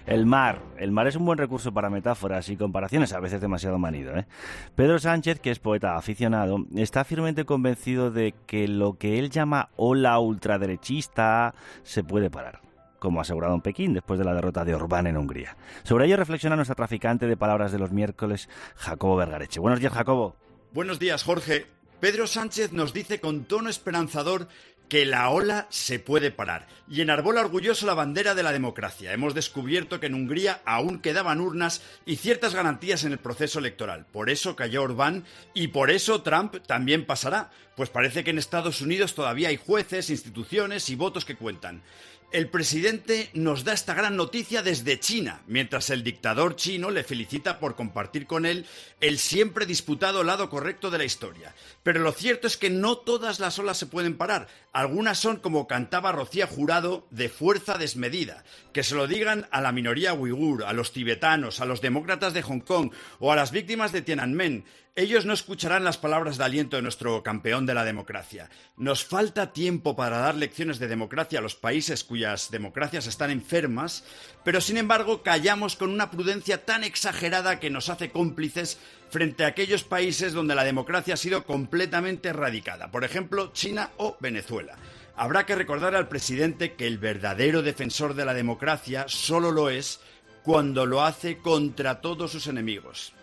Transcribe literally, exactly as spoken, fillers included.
El mar. El mar es un buen recurso para metáforas y comparaciones, a veces demasiado manido, ¿eh? Pedro Sánchez, que es poeta aficionado, está firmemente convencido de que lo que él llama ola ultraderechista se puede parar, como ha asegurado en Pekín después de la derrota de Orbán en Hungría. Sobre ello reflexiona nuestra traficante de palabras de los miércoles, Jacobo Vergareche. Buenos días, Jacobo. Buenos días, Jorge. Pedro Sánchez nos dice con tono esperanzador que la ola se puede parar y enarbola orgulloso la bandera de la democracia. Hemos descubierto que en Hungría aún quedaban urnas y ciertas garantías en el proceso electoral. Por eso cayó Orbán y por eso Trump también pasará. Pues parece que en Estados Unidos todavía hay jueces, instituciones y votos que cuentan. El presidente nos da esta gran noticia desde China, mientras el dictador chino le felicita por compartir con él el siempre disputado lado correcto de la historia. Pero lo cierto es que no todas las olas se pueden parar. Algunas son, como cantaba Rocío Jurado, de fuerza desmedida. Que se lo digan a la minoría uigur, a los tibetanos, a los demócratas de Hong Kong o a las víctimas de Tiananmen. Ellos no escucharán las palabras de aliento de nuestro campeón de la democracia. Nos falta tiempo para dar lecciones de democracia a los países cuyas democracias están enfermas, pero sin embargo callamos con una prudencia tan exagerada que nos hace cómplices frente a aquellos países donde la democracia ha sido completamente erradicada, por ejemplo, China o Venezuela. Habrá que recordar al presidente que el verdadero defensor de la democracia solo lo es cuando lo hace contra todos sus enemigos.